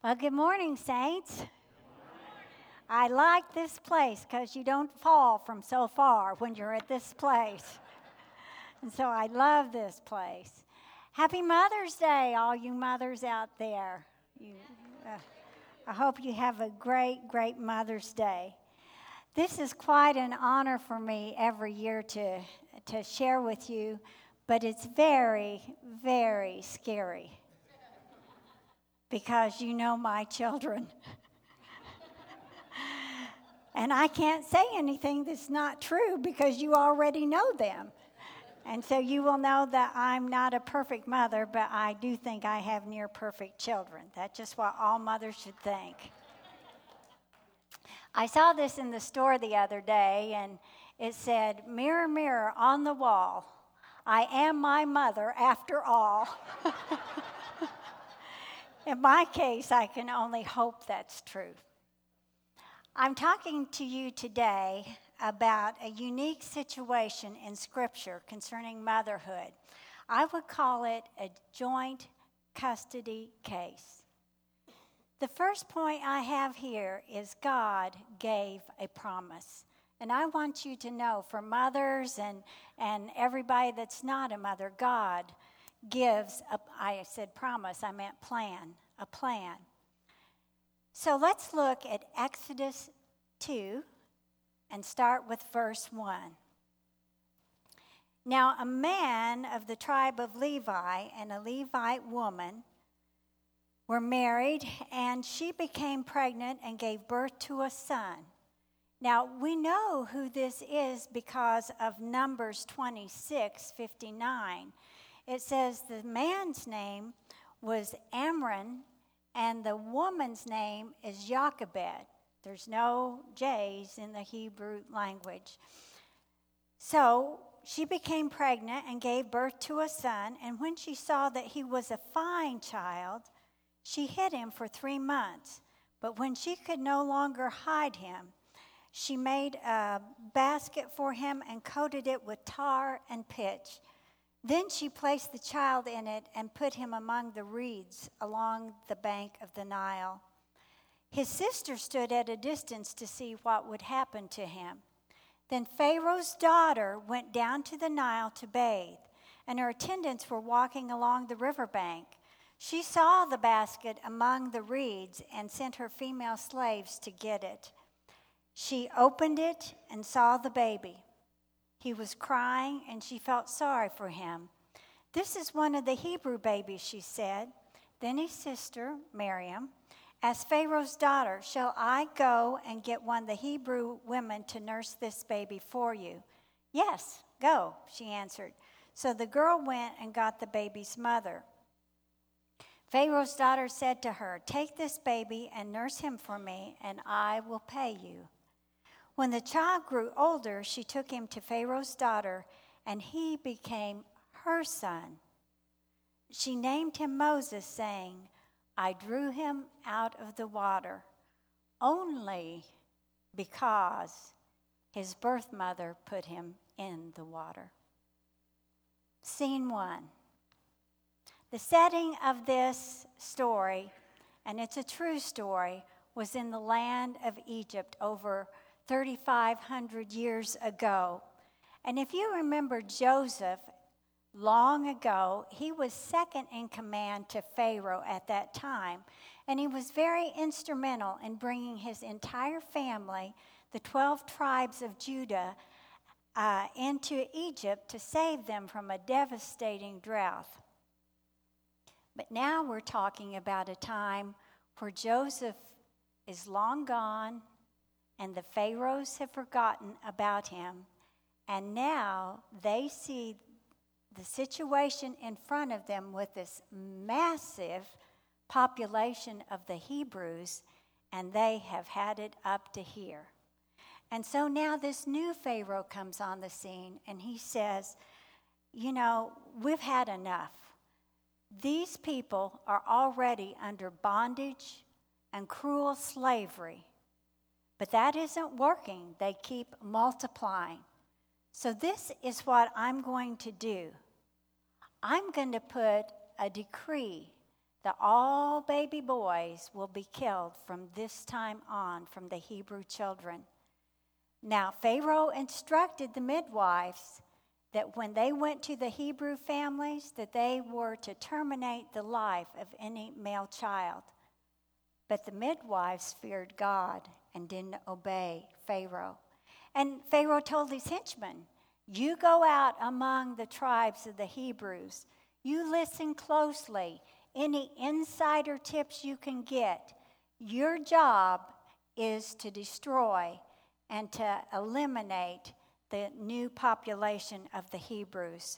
Well, good morning, saints. I like this place because you don't fall from so far when you're at this place. And so I love this place. Happy Mother's Day, all you mothers out there. I hope you have a great, great Mother's Day. This is quite an honor for me every year to share with you, but it's very, very scary because you know my children. And I can't say anything that's not true because you already know them. And so you will know that I'm not a perfect mother, but I do think I have near perfect children. That's just what all mothers should think. I saw this in the store the other day, and it said, "Mirror, mirror on the wall, I am my mother after all." In my case, I can only hope that's true. I'm talking to you today about a unique situation in Scripture concerning motherhood. I would call it a joint custody case. The first point I have here is God gave a promise. And I want you to know, for mothers and everybody that's not a mother, God gives, I said promise, I meant plan, a plan. So let's look at Exodus 2 and start with verse 1. Now, a man of the tribe of Levi and a Levite woman were married, and she became pregnant and gave birth to a son. Now, we know who this is because of Numbers 26:59. It says the man's name was Amram, and the woman's name is Jochebed. There's no J's in the Hebrew language. So she became pregnant and gave birth to a son, and when she saw that he was a fine child, she hid him for 3 months. But when she could no longer hide him, she made a basket for him and coated it with tar and pitch. Then she placed the child in it and put him among the reeds along the bank of the Nile. His sister stood at a distance to see what would happen to him. Then Pharaoh's daughter went down to the Nile to bathe, and her attendants were walking along the riverbank. She saw the basket among the reeds and sent her female slaves to get it. She opened it and saw the baby. He was crying, and she felt sorry for him. "This is one of the Hebrew babies," she said. Then his sister, Miriam, asked Pharaoh's daughter, "Shall I go and get one of the Hebrew women to nurse this baby for you?" "Yes, go," she answered. So the girl went and got the baby's mother. Pharaoh's daughter said to her, "Take this baby and nurse him for me, and I will pay you." When the child grew older, she took him to Pharaoh's daughter, and he became her son. She named him Moses, saying, "I drew him out of the water," only because his birth mother put him in the water. Scene 1. The setting of this story, and it's a true story, was in the land of Egypt over 3,500 years ago. And if you remember Joseph, long ago, he was second in command to Pharaoh at that time. And he was very instrumental in bringing his entire family, the 12 tribes of Judah, into Egypt to save them from a devastating drought. But now we're talking about a time where Joseph is long gone, and the Pharaohs have forgotten about him. And now they see the situation in front of them with this massive population of the Hebrews, and they have had it up to here. And so now this new Pharaoh comes on the scene, and he says, we've had enough. These people are already under bondage and cruel slavery. But that isn't working. They keep multiplying. So this is what I'm going to do. I'm going to put a decree that all baby boys will be killed from this time on from the Hebrew children. Now, Pharaoh instructed the midwives that when they went to the Hebrew families, that they were to terminate the life of any male child. But the midwives feared God and didn't obey Pharaoh. And Pharaoh told his henchmen, you go out among the tribes of the Hebrews. You listen closely. Any insider tips you can get. Your job is to destroy and to eliminate the new population of the Hebrews.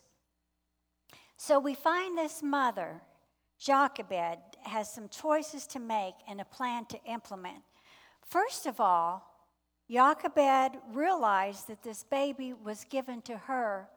So we find this mother, Jochebed, has some choices to make and a plan to implement. First of all, Jochebed realized that this baby was given to her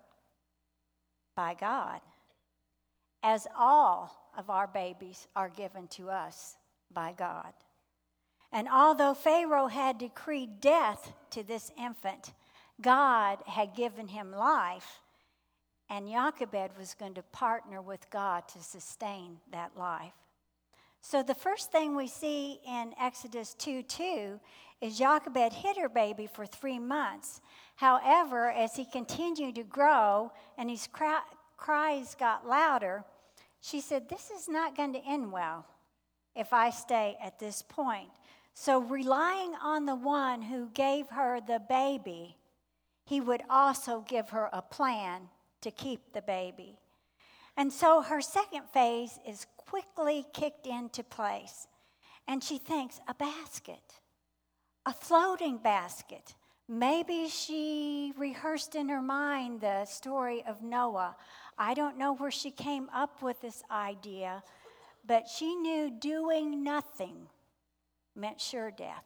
by God, as all of our babies are given to us by God. And although Pharaoh had decreed death to this infant, God had given him life, and Jochebed was going to partner with God to sustain that life. So the first thing we see in Exodus 2:2 is Jochebed hid her baby for 3 months. However, as he continued to grow and his cries got louder, she said, this is not going to end well if I stay at this point. So relying on the one who gave her the baby, he would also give her a plan to keep the baby. And so her second phase is quickly kicked into place. And she thinks, a basket, a floating basket. Maybe she rehearsed in her mind the story of Noah. I don't know where she came up with this idea, but she knew doing nothing meant sure death.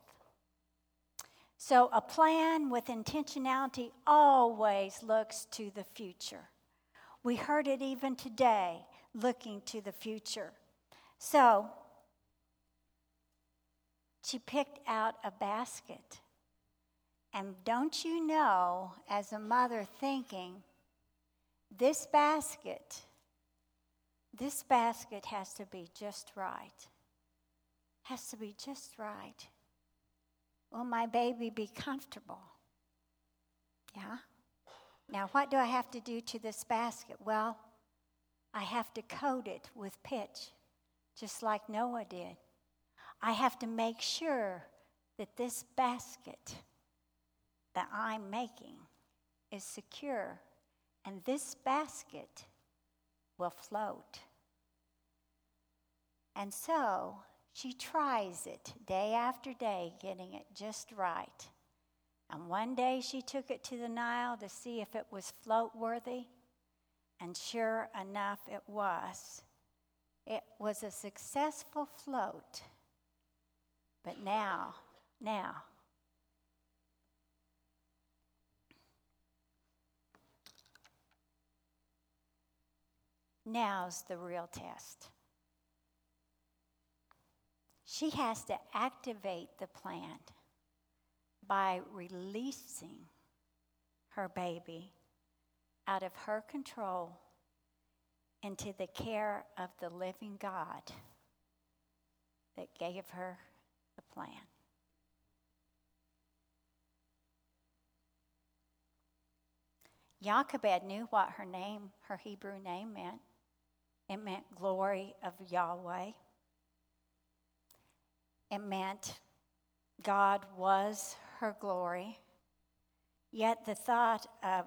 So a plan with intentionality always looks to the future. We heard it even today, looking to the future. So she picked out a basket. And don't you know, as a mother thinking, this basket has to be just right. Has to be just right. Will my baby be comfortable? Yeah? Now, what do I have to do to this basket? Well, I have to coat it with pitch, just like Noah did. I have to make sure that this basket that I'm making is secure, and this basket will float. And so she tries it day after day, getting it just right. And one day she took it to the Nile to see if it was float worthy, and sure enough it was. It was a successful float. But now, now's the real test. She has to activate the plan by releasing her baby out of her control into the care of the living God that gave her the plan. Jochebed knew what her Hebrew name meant. It meant glory of Yahweh. It meant God was her glory. Yet the thought of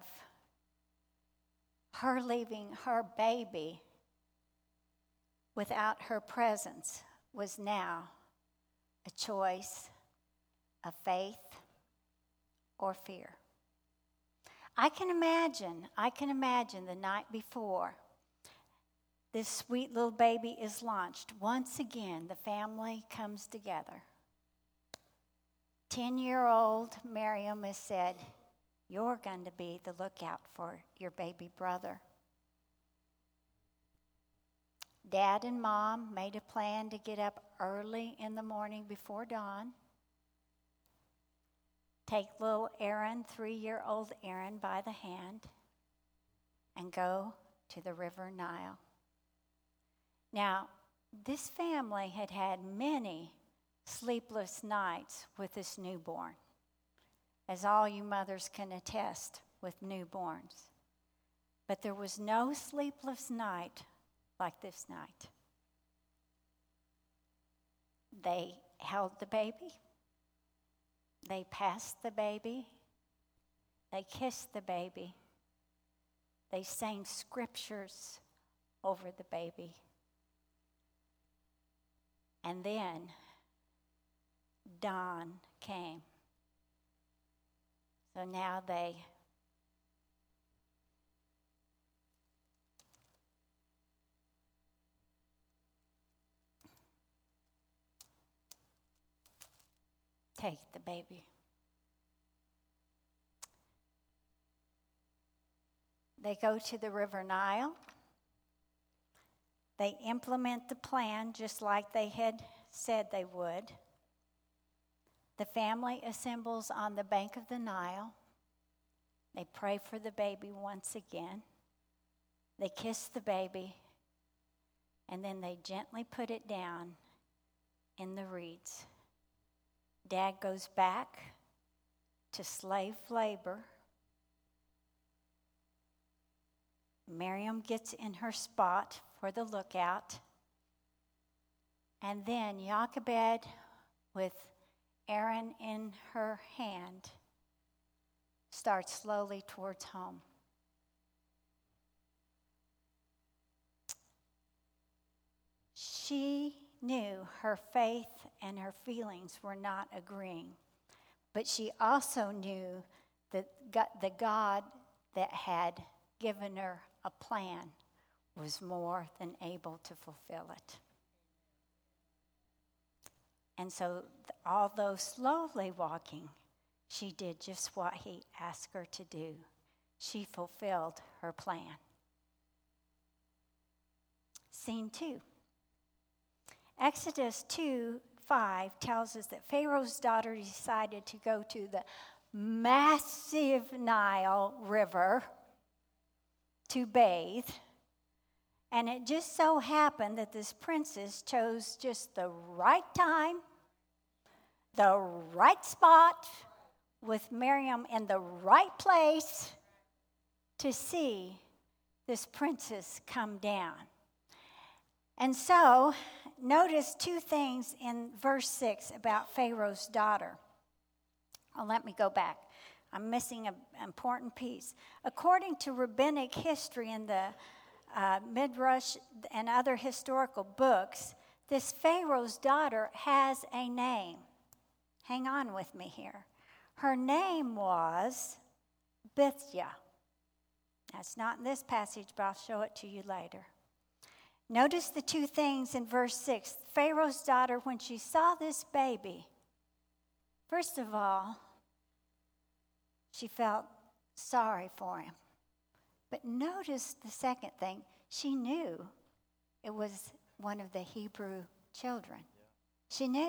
her leaving her baby without her presence was now a choice of faith or fear. I can imagine the night before this sweet little baby is launched. Once again, the family comes together. 10-year-old Miriam has said, you're going to be the lookout for your baby brother. Dad and Mom made a plan to get up early in the morning before dawn. Take little Aaron, 3-year-old Aaron, by the hand and go to the river Nile. Now, this family had had many sleepless nights with this newborn, as all you mothers can attest with newborns. But there was no sleepless night like this night. They held the baby. They passed the baby. They kissed the baby. They sang scriptures over the baby. And then dawn came. So now they take the baby. They go to the River Nile. They implement the plan just like they had said they would. The family assembles on the bank of the Nile. They pray for the baby once again. They kiss the baby, and then they gently put it down in the reeds. Dad goes back to slave labor. Miriam gets in her spot for the lookout. And then Jochebed, with Aaron in her hand, starts slowly towards home. She knew her faith and her feelings were not agreeing, but she also knew that the God that had given her a plan was more than able to fulfill it. And so, although slowly walking, she did just what he asked her to do. She fulfilled her plan. Scene 2. Exodus 2:5 tells us that Pharaoh's daughter decided to go to the massive Nile River to bathe. And it just so happened that this princess chose just the right time, the right spot, with Miriam in the right place to see this princess come down. And so, notice two things in verse 6 about Pharaoh's daughter. Oh, let me go back. I'm missing an important piece. According to rabbinic history in the Midrash and other historical books, this Pharaoh's daughter has a name. Hang on with me here. Her name was Bithia. That's not in this passage, but I'll show it to you later. Notice the two things in verse 6. Pharaoh's daughter, when she saw this baby, first of all, she felt sorry for him. But notice the second thing. She knew it was one of the Hebrew children. She knew.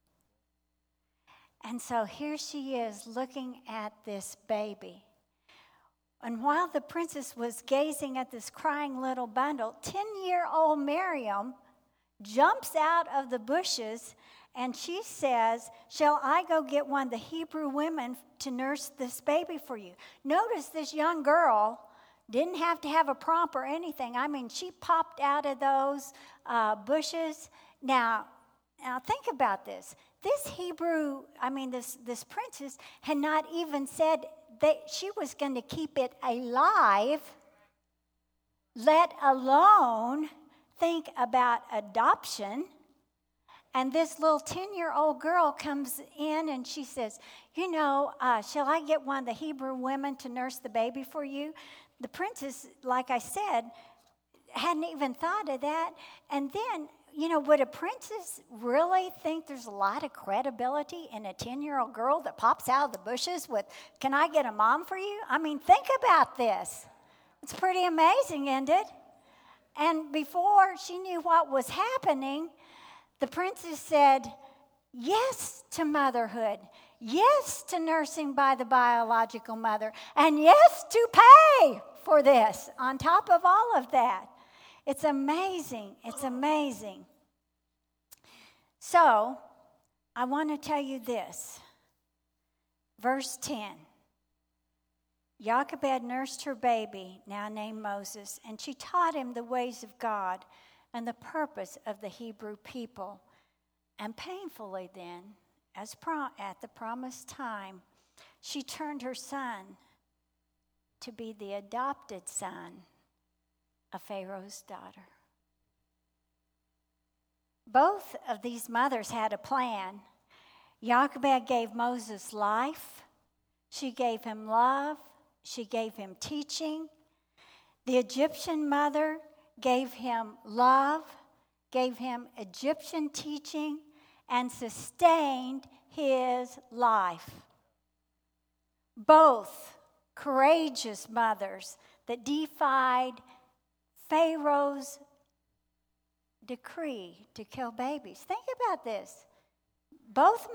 And so here she is looking at this baby. And while the princess was gazing at this crying little bundle, 10-year-old Miriam jumps out of the bushes and she says, "Shall I go get one of the Hebrew women to nurse this baby for you?" Notice this young girl didn't have to have a prompt or anything. I mean, she popped out of those bushes. Now think about this. This this princess had not even said that she was going to keep it alive, let alone think about adoption. And this little 10-year-old girl comes in and she says, shall I get one of the Hebrew women to nurse the baby for you? The princess, like I said, hadn't even thought of that. And then, would a princess really think there's a lot of credibility in a 10-year-old girl that pops out of the bushes with, "Can I get a mom for you?" I mean, think about this. It's pretty amazing, isn't it? And before she knew what was happening, the princess said yes to motherhood, yes to nursing by the biological mother, and yes to pay for this on top of all of that. It's amazing. It's amazing. So, I want to tell you this. Verse 10. Jochebed nursed her baby, now named Moses, and she taught him the ways of God and the purpose of the Hebrew people. And painfully then, at the promised time, she turned her son to be the adopted son of Pharaoh's daughter. Both of these mothers had a plan. Jochebed gave Moses life. She gave him love. She gave him teaching. The Egyptian mother gave him love, gave him Egyptian teaching, and sustained his life. Both courageous mothers that defied Pharaoh's decree to kill babies. Think about this. Both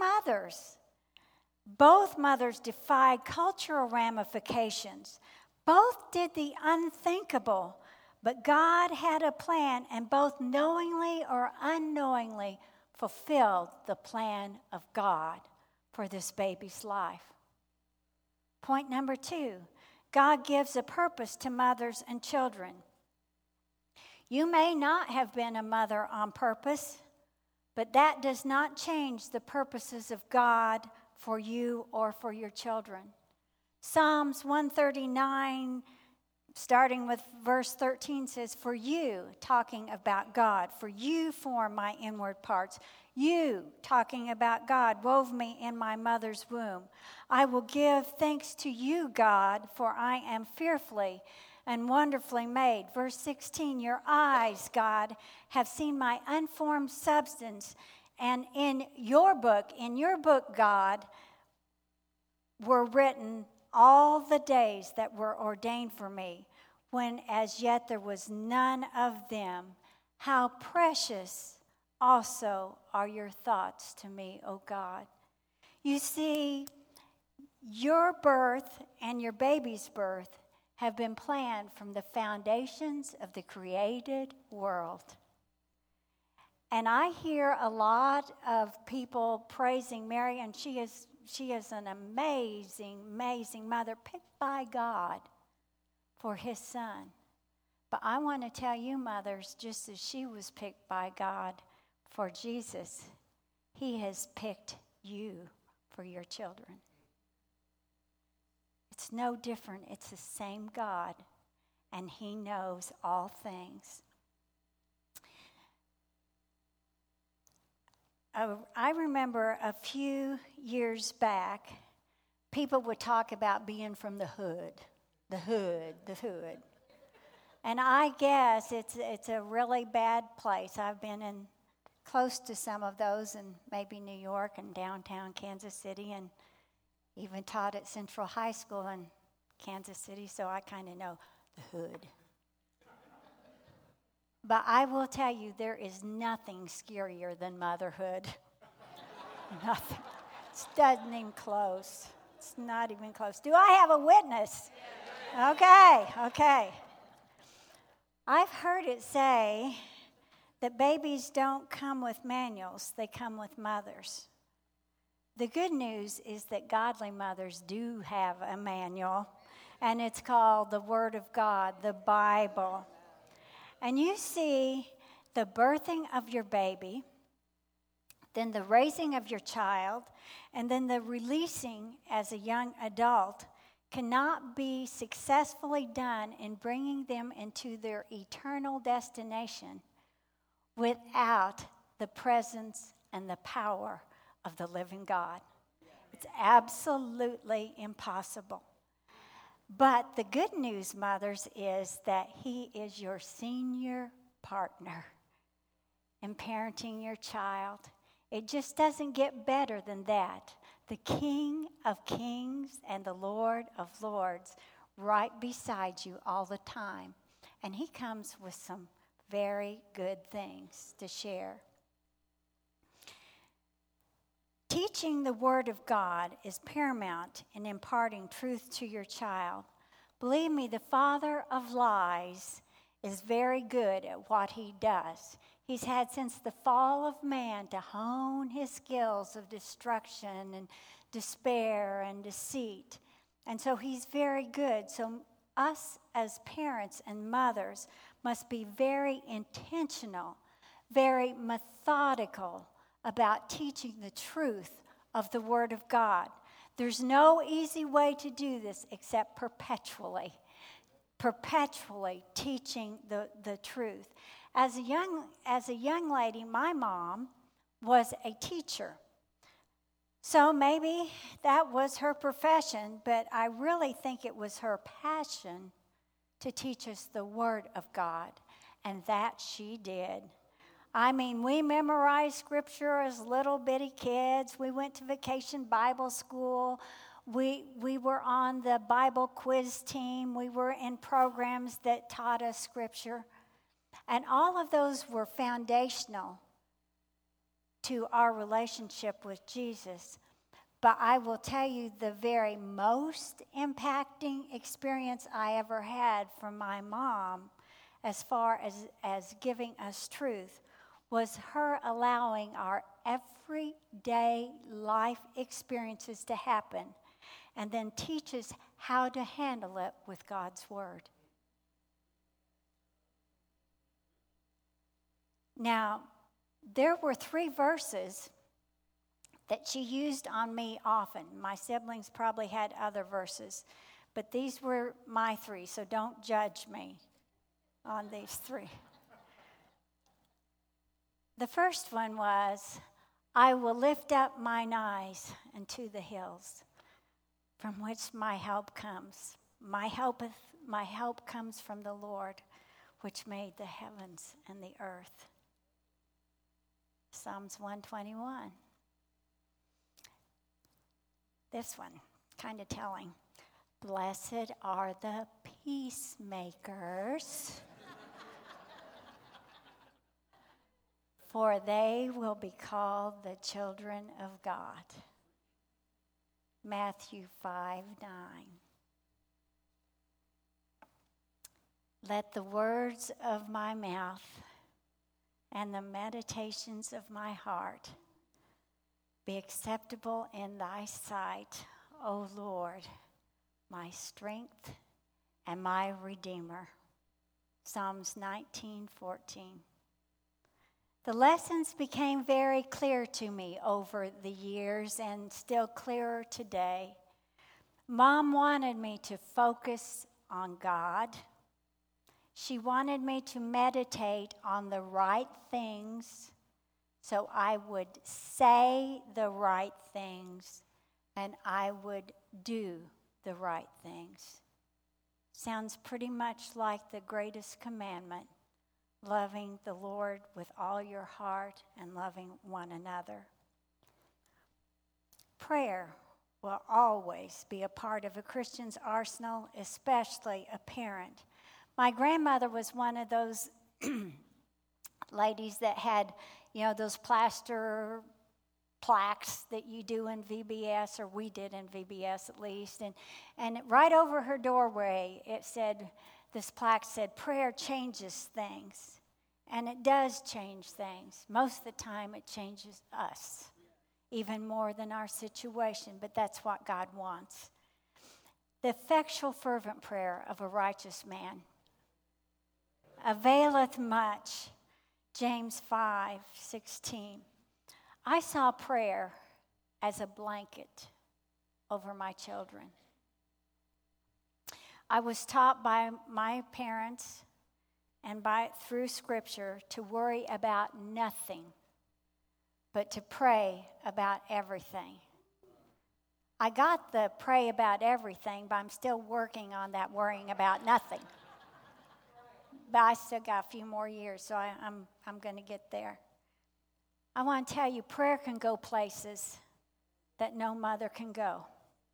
mothers defied cultural ramifications. Both did the unthinkable, but God had a plan, and both knowingly or unknowingly fulfilled the plan of God for this baby's life. Point number 2, God gives a purpose to mothers and children. You may not have been a mother on purpose, but that does not change the purposes of God for you or for your children. Psalms 139, starting with verse 13, says, "For you," talking about God, "for you formed my inward parts. You," talking about God, "wove me in my mother's womb. I will give thanks to you, God, for I am fearfully and wonderfully made." Verse 16, "Your eyes, God, have seen my unformed substance, and in your book, God, were written all the days that were ordained for me, when as yet there was none of them. How precious also are your thoughts to me, O God." You see, your birth and your baby's birth have been planned from the foundations of the created world. And I hear a lot of people praising Mary, and she is an amazing, amazing mother picked by God for his son. But I want to tell you, mothers, just as she was picked by God for Jesus, he has picked you for your children. It's no different. It's the same God, and he knows all things. I remember a few years back, people would talk about being from the hood. And I guess it's a really bad place. I've been in close to some of those, in maybe New York and downtown Kansas City, and even taught at Central High School in Kansas City, so I kind of know the hood. But I will tell you, there is nothing scarier than motherhood. Nothing. It doesn't even close. It's not even close. Do I have a witness? Okay. I've heard it say that babies don't come with manuals, they come with mothers. The good news is that godly mothers do have a manual, and it's called the Word of God, the Bible. And you see the birthing of your baby, then the raising of your child, and then the releasing as a young adult cannot be successfully done in bringing them into their eternal destination without the presence and the power of the living God. It's absolutely impossible. But the good news, mothers, is that he is your senior partner in parenting your child. It just doesn't get better than that. The King of Kings and the Lord of Lords right beside you all the time. And he comes with some very good things to share. Teaching the Word of God is paramount in imparting truth to your child. Believe me, the father of lies is very good at what he does. He's had since the fall of man to hone his skills of destruction and despair and deceit. And so he's very good. So us as parents and mothers must be very intentional, very methodical about teaching the truth of the Word of God. There's no easy way to do this except perpetually teaching the truth. As a young lady, my mom was a teacher. So maybe that was her profession, but I really think it was her passion to teach us the Word of God, and that she did. I mean, we memorized Scripture as little bitty kids. We went to vacation Bible school. We were on the Bible quiz team. We were in programs that taught us Scripture. And all of those were foundational to our relationship with Jesus. But I will tell you, the very most impacting experience I ever had from my mom, as far as giving us truth, was her allowing our everyday life experiences to happen and then teach us how to handle it with God's Word. Now, there were 3 verses that she used on me often. My siblings probably had other verses, but these were my 3, so don't judge me on these 3. The first one was, I will lift up mine eyes unto the hills, from which my help comes. My help comes from the Lord, which made the heavens and the earth. Psalms 121. This one, kind of telling. Blessed are the peacemakers, for they will be called the children of God. Matthew 5:9. Let the words of my mouth and the meditations of my heart be acceptable in thy sight, O Lord, my strength and my Redeemer. Psalms 19:14. The lessons became very clear to me over the years and still clearer today. Mom wanted me to focus on God. She wanted me to meditate on the right things so I would say the right things and I would do the right things. Sounds pretty much like the greatest commandment, loving the Lord with all your heart and loving one another. Prayer will always be a part of a Christian's arsenal, especially a parent. My grandmother was one of those ladies that had, those plaster plaques that you do in VBS, or we did in VBS at least. And right over her doorway, this plaque said, prayer changes things. And it does change things. Most of the time it changes us, even more than our situation, but that's what God wants. The effectual fervent prayer of a righteous man availeth much. James 5:16. I saw prayer as a blanket over my children. I was taught by my parents and through Scripture to worry about nothing, but to pray about everything. I got the pray about everything, but I'm still working on that worrying about nothing. But I still got a few more years, so I'm going to get there. I want to tell you, prayer can go places that no mother can go.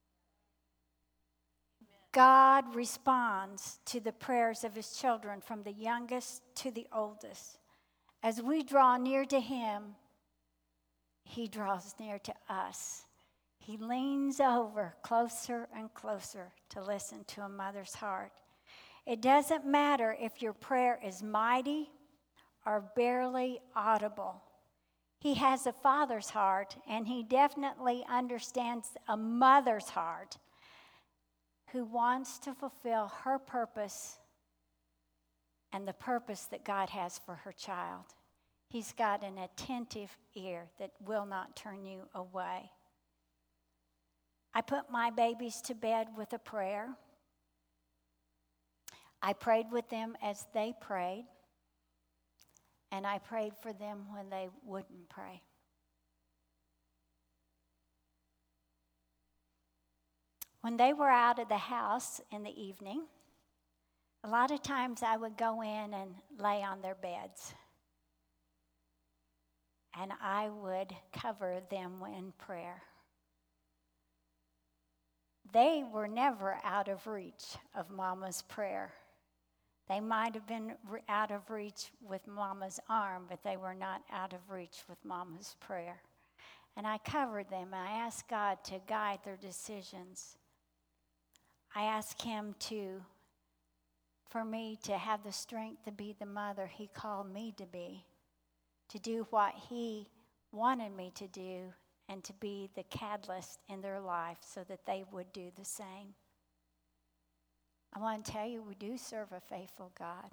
God responds to the prayers of his children, from the youngest to the oldest. As we draw near to him, he draws near to us. He leans over closer and closer to listen to a mother's heart. It doesn't matter if your prayer is mighty or barely audible. He has a father's heart, and he definitely understands a mother's heart who wants to fulfill her purpose and the purpose that God has for her child. He's got an attentive ear that will not turn you away. I put my babies to bed with a prayer. I prayed with them as they prayed, and I prayed for them when they wouldn't pray. When they were out of the house in the evening, a lot of times I would go in and lay on their beds, and I would cover them in prayer. They were never out of reach of Mama's prayer. They might have been out of reach with Mama's arm, but they were not out of reach with Mama's prayer. And I covered them, and I asked God to guide their decisions. I asked him for me to have the strength to be the mother he called me to be, to do what he wanted me to do, and to be the catalyst in their life so that they would do the same. I want to tell you, we do serve a faithful God.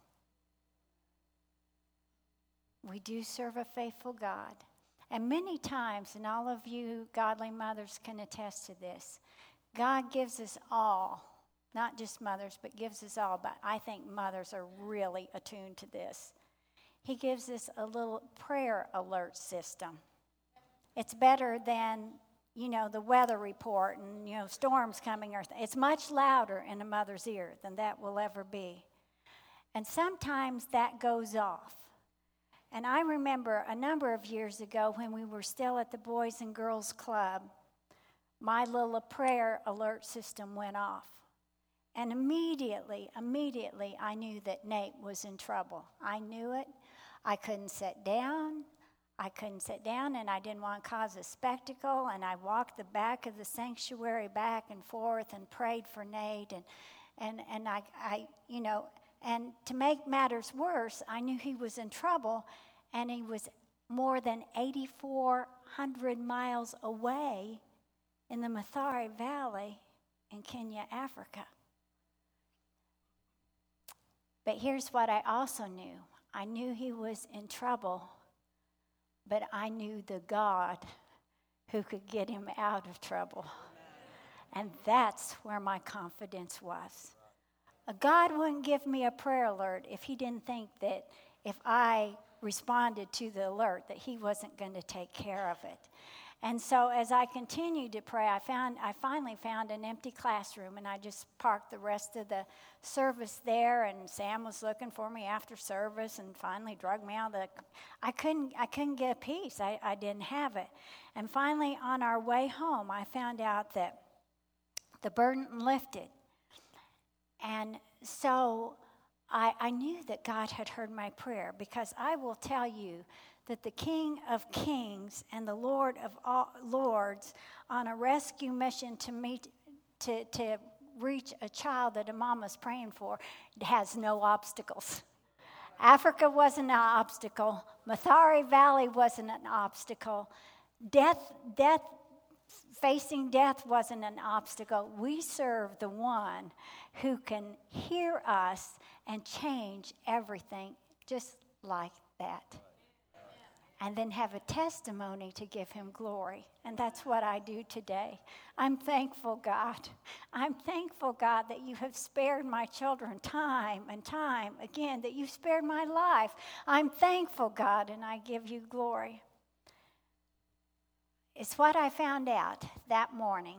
We do serve a faithful God. And many times, and all of you godly mothers can attest to this, God gives us all, not just mothers, but gives us all, but I think mothers are really attuned to this. He gives us a little prayer alert system. It's better than, the weather report and, storms coming. It's much louder in a mother's ear than that will ever be. And sometimes that goes off. And I remember a number of years ago when we were still at the Boys and Girls Club, my little prayer alert system went off. And immediately, I knew that Nate was in trouble. I knew it. I couldn't sit down, and I didn't want to cause a spectacle, and I walked the back of the sanctuary back and forth and prayed for Nate, and to make matters worse, I knew he was in trouble, and he was more than 8,400 miles away in the Mathare Valley in Kenya, Africa. But here's what I also knew. I knew he was in trouble, but I knew the God who could get him out of trouble. And that's where my confidence was. God wouldn't give me a prayer alert if he didn't think that if I responded to the alert that he wasn't going to take care of it. And so as I continued to pray, I finally found an empty classroom, and I just parked the rest of the service there, and Sam was looking for me after service and finally drug me out. I couldn't get a piece. I didn't have it. And finally, on our way home, I found out that the burden lifted. And so I knew that God had heard my prayer, because I will tell you that the King of Kings and the Lord of all Lords, on a rescue mission to reach a child that a mama's praying for, has no obstacles. Africa wasn't an obstacle. Mathare Valley wasn't an obstacle. Facing death wasn't an obstacle. We serve the one who can hear us and change everything just like that. And then have a testimony to give him glory. And that's what I do today. I'm thankful, God. I'm thankful, God, that you have spared my children time and time again, that you've spared my life. I'm thankful, God, and I give you glory. It's what I found out that morning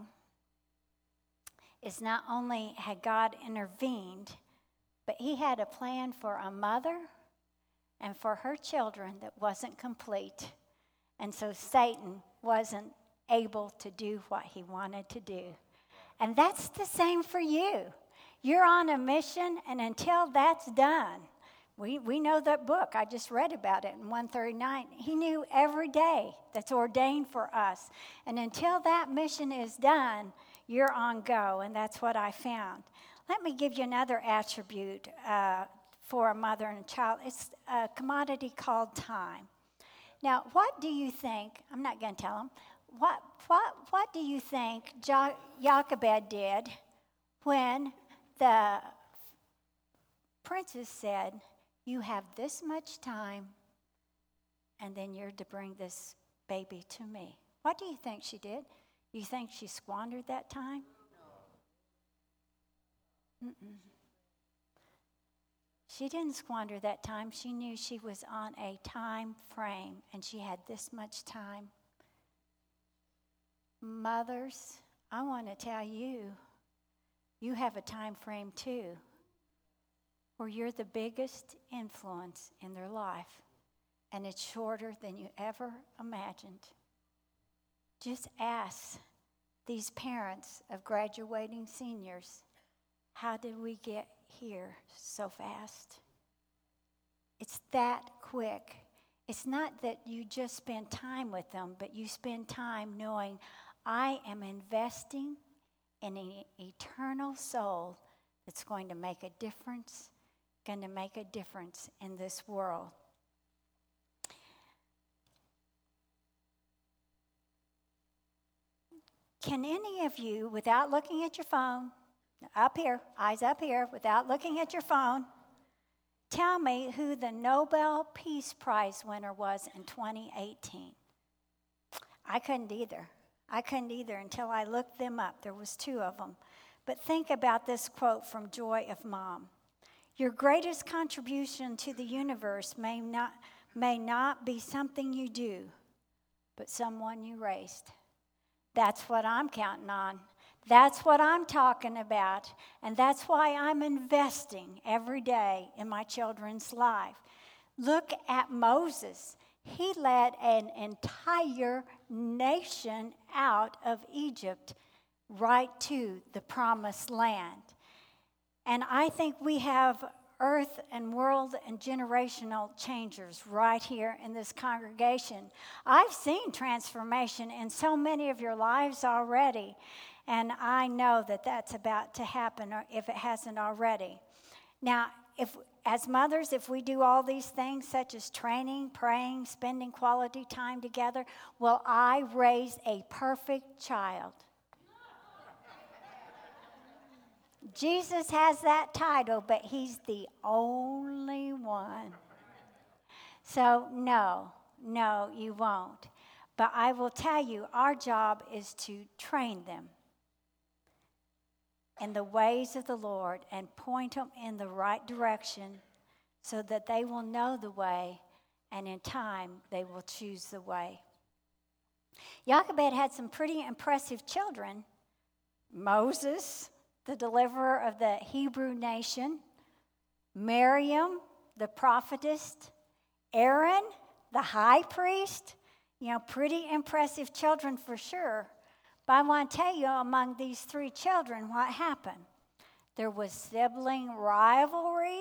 is not only had God intervened, but he had a plan for a mother and for her children that wasn't complete. And so Satan wasn't able to do what he wanted to do. And that's the same for you. You're on a mission, and until that's done, we know that book. I just read about it in 139. He knew every day that's ordained for us. And until that mission is done, you're on go, and that's what I found. Let me give you another attribute for a mother and a child. It's a commodity called time. Now, what do you think? I'm not going to tell them. What do you think Jochebed did when the princess said, "You have this much time, and then you're to bring this baby to me"? What do you think she did? You think she squandered that time? Mm-mm. She didn't squander that time. She knew she was on a time frame, and she had this much time. Mothers, I want to tell you, you have a time frame too, where you're the biggest influence in their life, and it's shorter than you ever imagined. Just ask these parents of graduating seniors, how did we get here so fast? It's that quick. It's not that you just spend time with them, but you spend time knowing, I am investing in an eternal soul that's going to make a difference in this world. Can any of you, without looking at your phone, up here, eyes up here, without looking at your phone, tell me who the Nobel Peace Prize winner was in 2018? I couldn't either until I looked them up. There was 2 of them. But think about this quote from Joy of Mom. Your greatest contribution to the universe may not be something you do, but someone you raised. That's what I'm counting on. That's what I'm talking about. And that's why I'm investing every day in my children's life. Look at Moses. He led an entire nation out of Egypt right to the promised land. And I think we have earth and world and generational changers right here in this congregation. I've seen transformation in so many of your lives already, and I know that that's about to happen, or if it hasn't already. Now, as mothers, if we do all these things such as training, praying, spending quality time together, will I raise a perfect child? Jesus has that title, but he's the only one. So no, you won't. But I will tell you, our job is to train them in the ways of the Lord and point them in the right direction so that they will know the way, and in time they will choose the way. Jochebed had some pretty impressive children. Moses, the deliverer of the Hebrew nation, Miriam, the prophetess, Aaron, the high priest. Pretty impressive children for sure. But I want to tell you, among these 3 children, what happened? There was sibling rivalry,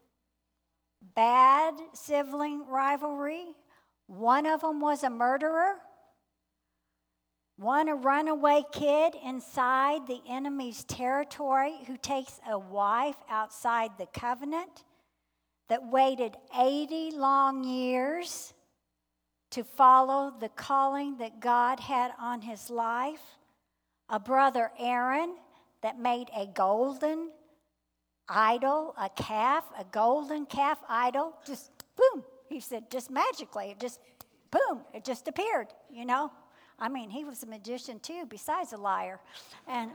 bad sibling rivalry. One of them was a murderer. One, a runaway kid inside the enemy's territory who takes a wife outside the covenant that waited 80 long years to follow the calling that God had on his life. A brother, Aaron, that made a golden idol, a golden calf idol. Just boom, he said, just magically, it just appeared, I mean, he was a magician too, besides a liar. And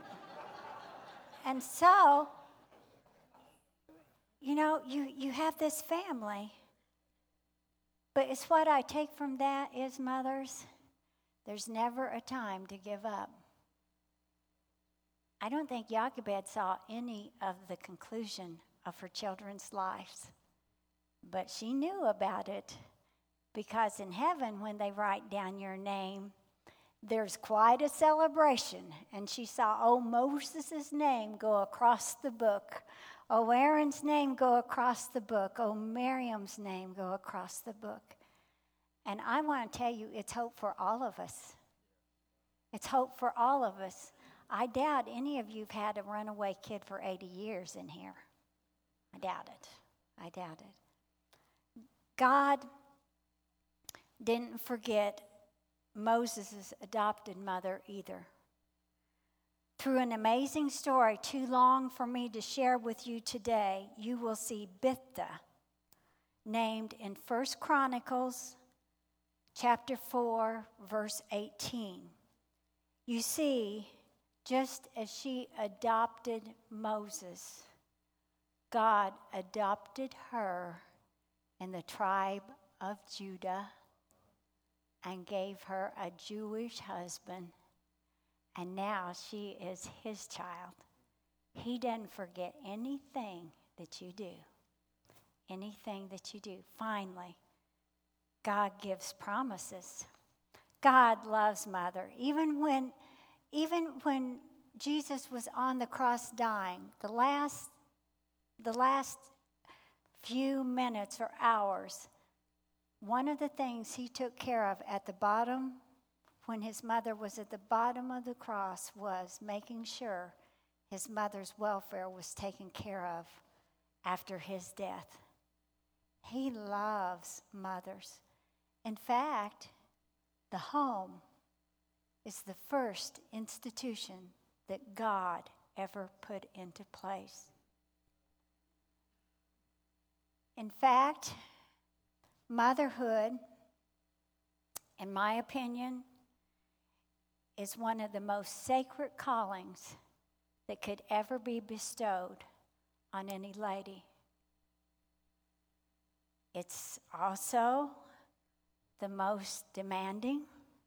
so, you have this family. But it's what I take from that is, mothers, there's never a time to give up. I don't think Jochebed saw any of the conclusion of her children's lives. But she knew about it, because in heaven, when they write down your name, there's quite a celebration. And she saw, Moses' name go across the book. Aaron's name go across the book. Miriam's name go across the book. And I want to tell you, it's hope for all of us. It's hope for all of us. I doubt any of you have had a runaway kid for 80 years in here. I doubt it. I doubt it. God didn't forget Moses' adopted mother either. Through an amazing story too long for me to share with you today, you will see Bitha named in 1 Chronicles chapter 4, verse 18. You see, just as she adopted Moses, God adopted her in the tribe of Judah and gave her a Jewish husband, and now she is his child. He doesn't forget anything that you do. Anything that you do. Finally, God gives promises. God loves mother. Even when Jesus was on the cross dying, the last few minutes or hours, one of the things he took care of at the bottom, when his mother was at the bottom of the cross, was making sure his mother's welfare was taken care of after his death. He loves mothers. In fact, the home is the first institution that God ever put into place. In fact, motherhood, in my opinion, is one of the most sacred callings that could ever be bestowed on any lady. It's also the most demanding.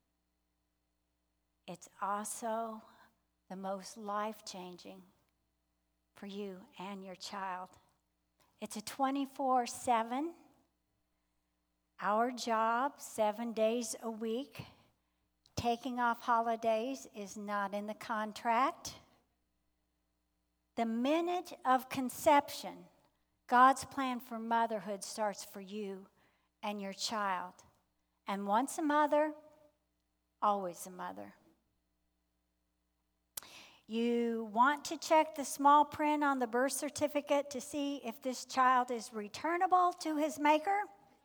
It's also the most life-changing for you and your child. It's a 24/7 our job, 7 days a week. Taking off holidays is not in the contract. The minute of conception, God's plan for motherhood starts for you and your child. And once a mother, always a mother. You want to check the small print on the birth certificate to see if this child is returnable to his maker,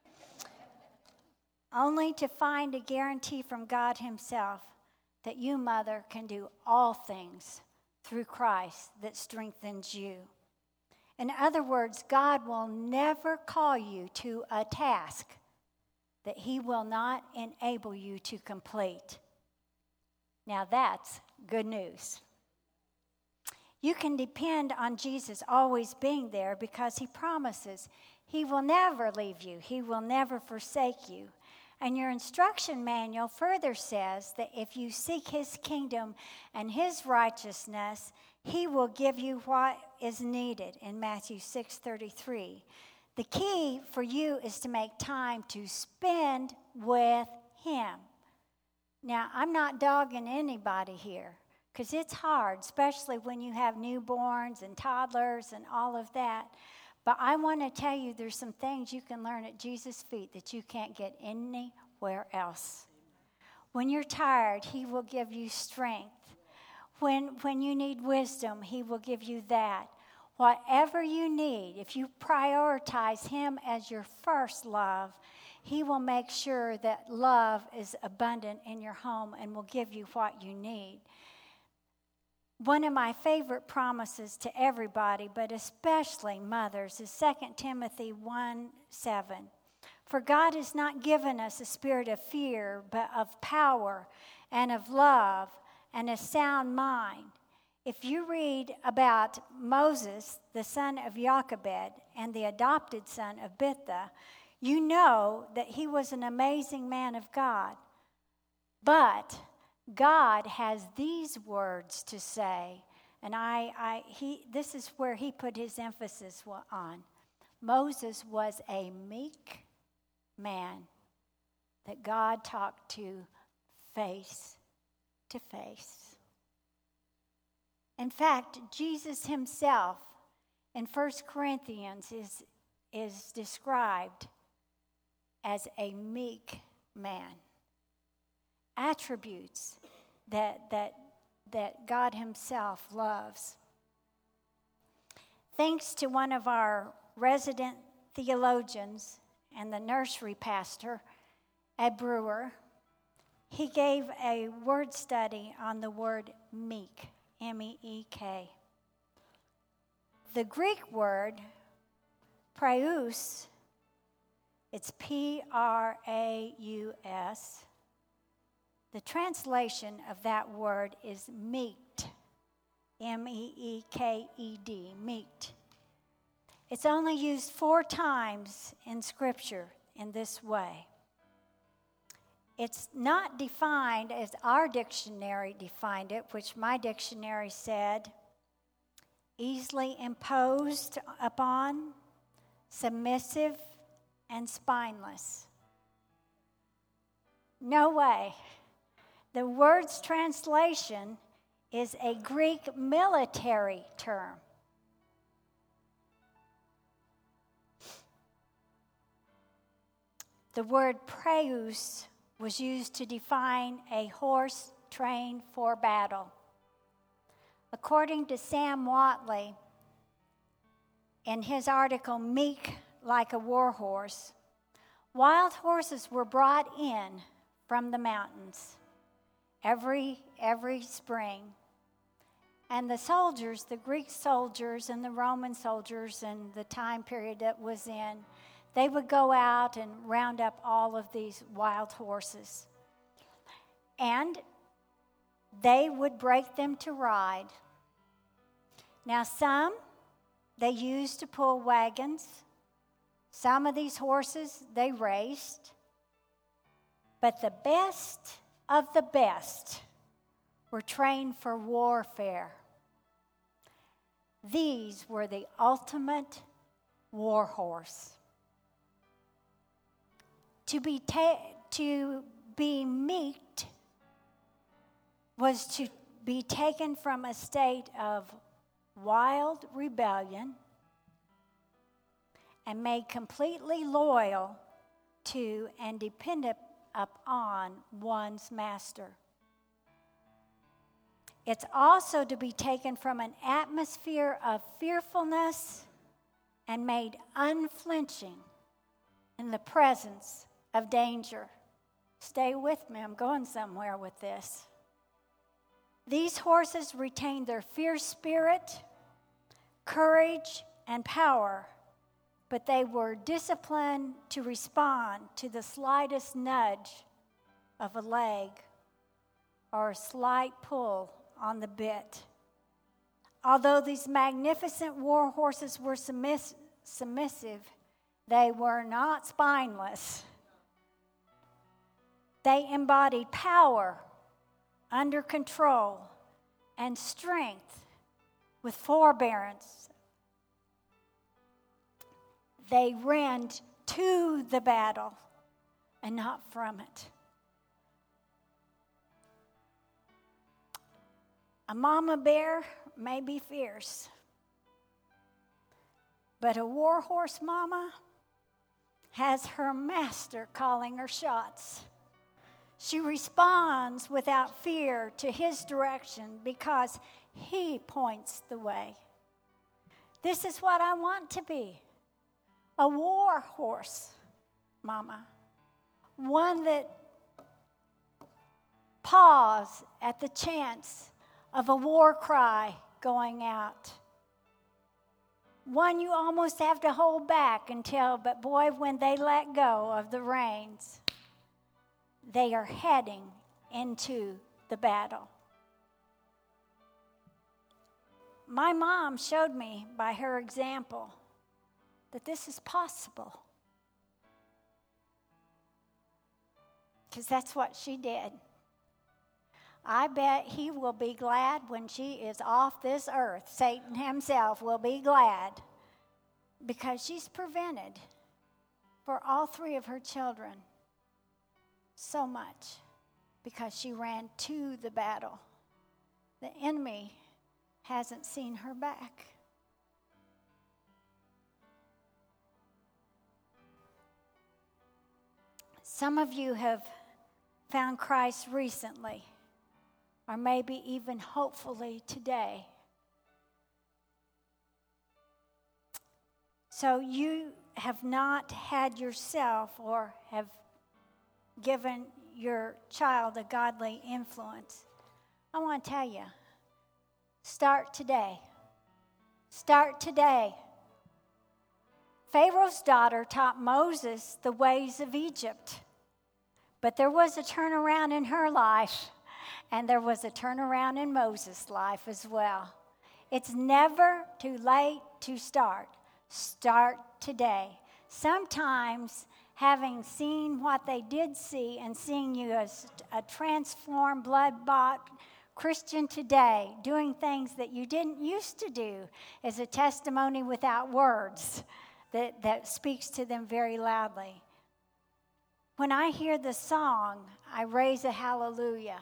only to find a guarantee from God himself that you, mother, can do all things through Christ that strengthens you. In other words, God will never call you to a task that he will not enable you to complete. Now that's good news. You can depend on Jesus always being there because he promises he will never leave you. He will never forsake you. And your instruction manual further says that if you seek his kingdom and his righteousness, he will give you what is needed in Matthew 6:33. The key for you is to make time to spend with him. Now, I'm not dogging anybody here because it's hard, especially when you have newborns and toddlers and all of that. But I want to tell you there's some things you can learn at Jesus' feet that you can't get anywhere else. When you're tired, he will give you strength. When you need wisdom, he will give you that. Whatever you need, if you prioritize him as your first love, he will make sure that love is abundant in your home and will give you what you need. One of my favorite promises to everybody, but especially mothers, is 2 Timothy 1:7. For God has not given us a spirit of fear, but of power and of love and a sound mind. If you read about Moses, the son of Jochebed, and the adopted son of Bitha, you know that he was an amazing man of God. But God has these words to say, and this is where he put his emphasis on. Moses was a meek man that God talked to face to face. In fact, Jesus himself in 1 Corinthians is described as a meek man. Attributes that that God Himself loves. Thanks to one of our resident theologians and the nursery pastor, Ed Brewer, he gave a word study on the word meek, M-E-E-K. The Greek word, praus, it's P-R-A-U-S. The translation of that word is meeked, M-E-E-K-E-D, meeked. It's only used 4 times in Scripture in this way. It's not defined as our dictionary defined it, which my dictionary said, easily imposed upon, submissive, and spineless. No way. The word's translation is a Greek military term. The word praus was used to define a horse trained for battle. According to Sam Watley, in his article, Meek Like a War Horse, wild horses were brought in from the mountains every spring. And the soldiers, the Greek soldiers and the Roman soldiers in the time period that was in, they would go out and round up all of these wild horses. And they would break them to ride. Now some they used to pull wagons. Some of these horses they raced. But the best of the best were trained for warfare. These were the ultimate war horse. To be meeked was to be taken from a state of wild rebellion and made completely loyal to and dependent upon one's master. It's also to be taken from an atmosphere of fearfulness and made unflinching in the presence of danger. Stay with me, I'm going somewhere with this. These horses retained their fierce spirit, courage, and power, but they were disciplined to respond to the slightest nudge of a leg or a slight pull on the bit. Although these magnificent war horses were submissive, they were not spineless. They embodied power under control and strength with forbearance. They ran to the battle and not from it. A mama bear may be fierce, but a war horse mama has her master calling her shots. She responds without fear to his direction because he points the way. This is what I want to be, a war horse mama, one that paws at the chance of a war cry going out. One you almost have to hold back until, but boy, when they let go of the reins, they are heading into the battle. My mom showed me by her example that this is possible. Because that's what she did. I bet he will be glad when she is off this earth. Satan himself will be glad because she's prevented for all 3 of her children so much because she ran to the battle. The enemy hasn't seen her back. Some of you have found Christ recently. or maybe even hopefully today. So you have not had yourself or have given your child a godly influence. I want to tell you, start today. Start today. Pharaoh's daughter taught Moses the ways of Egypt. But there was a turnaround in her life, and there was a turnaround in Moses' life as well. It's never too late to start. Start today. Sometimes having seen what they did see and seeing you as a transformed, blood-bought Christian today, doing things that you didn't used to do, is a testimony without words that speaks to them very loudly. When I hear the song, I raise a hallelujah.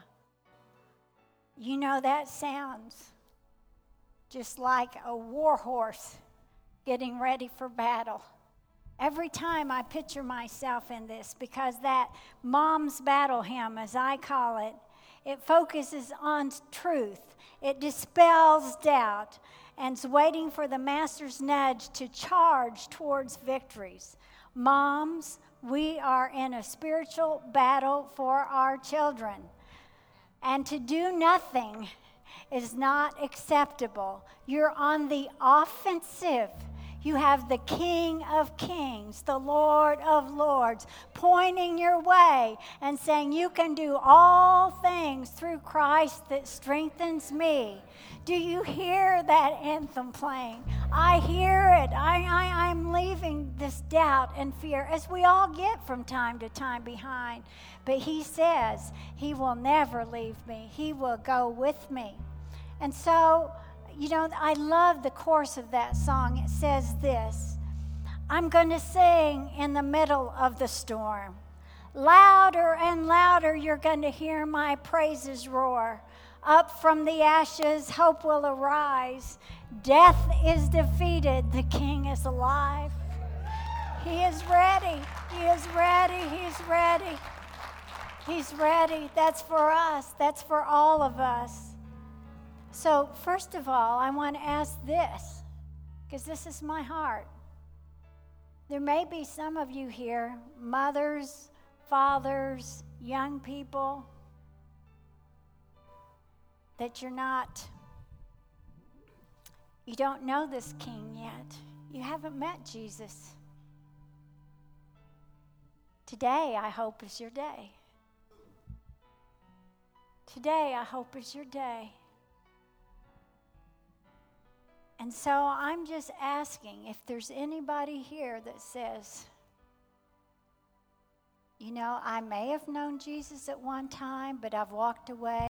You know, that sounds just like a war horse getting ready for battle. Every time I picture myself in this, because that mom's battle hymn, as I call it, it focuses on truth. It dispels doubt and is waiting for the master's nudge to charge towards victories. Moms, we are in a spiritual battle for our children. And to do nothing is not acceptable. You're on the offensive. You have the King of Kings, the Lord of Lords, pointing your way and saying, you can do all things through Christ that strengthens me. Do you hear that anthem playing? I hear it. I'm leaving this doubt and fear, as we all get from time to time behind. But he says he will never leave me. He will go with me. And so, you know, I love the chorus of that song. It says this: I'm going to sing in the middle of the storm. Louder and louder, you're going to hear my praises roar. Up from the ashes, hope will arise. Death is defeated, the King is alive. He is ready. He is ready. He's ready. He's ready. That's for us. That's for all of us. So, first of all, I want to ask this, because this is my heart. There may be some of you here, mothers, fathers, young people, that you don't know this King yet. You haven't met Jesus. Today, I hope, is your day. Today, I hope, is your day. And so I'm just asking if there's anybody here that says, you know, I may have known Jesus at one time, but I've walked away.